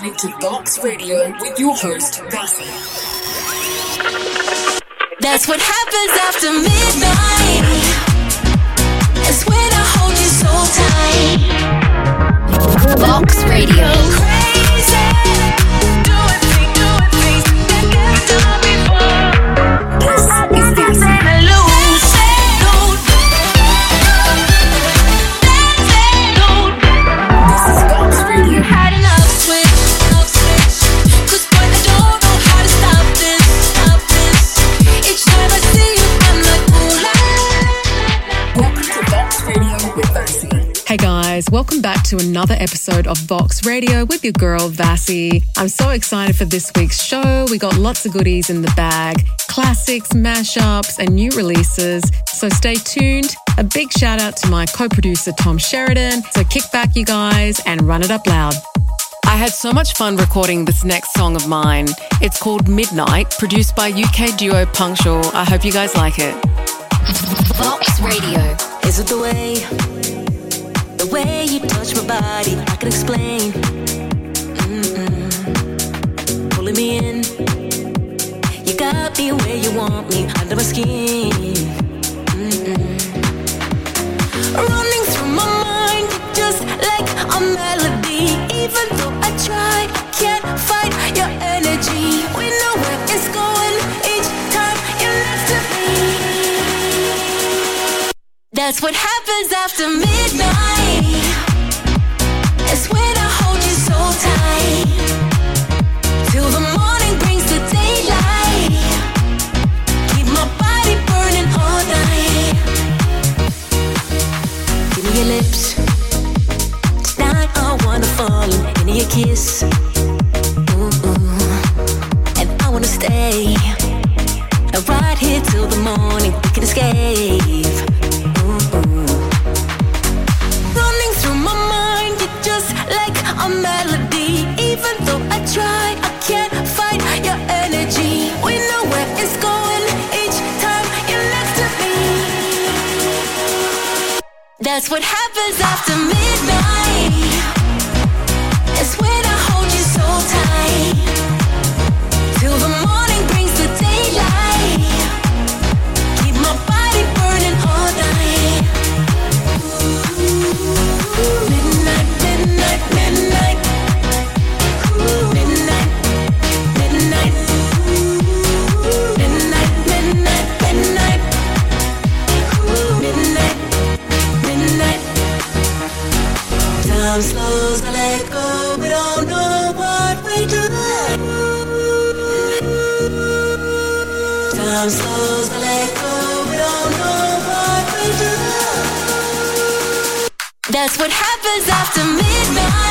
listening to Vox Radio with your host, Vassie. That's what happens after midnight. It's when I hold you so tight. Vox Radio. Crazy. Doing things that get done before. This is Vassie. Hey guys, welcome back to another episode of Vox Radio with your girl Vassie. I'm so excited for this week's show. We got lots of goodies in the bag, classics, mashups, and new releases. So stay tuned. A big shout out to my co-producer Tom Sheridan. So kick back you guys and run it up loud. I had so much fun recording this next song of mine. It's called Midnight, produced by UK duo Punctual. I hope you guys like it. Vox Radio. Is it the way you touch my body? I can explain. Pulling me in. You got me where you want me, under my skin. Running through my mind, just like a melody. Even though I try, I can't fight your energy. We know where it's going each time you're next to me. That's what happens after midnight. It's when I hold you so tight. Till the morning brings the daylight. Keep my body burning all night. Give me your lips. Tonight I wanna fall into your kiss. And I wanna stay right here till the morning. We can escape. Running through my mind, you're just like a melody. Even though I try, I can't fight your energy. We know where it's going each time you're next to me. That's what happens after midnight. It's when I hold you so tight. Till the morning brings the daylight. Keep my body burning all night. Midnight, midnight, midnight. Midnight, midnight. Midnight, midnight, midnight. Midnight, midnight. Time slows, I let go. We don't know what we do. Time slows, I let go. We don't know what we do. That's what happens after midnight.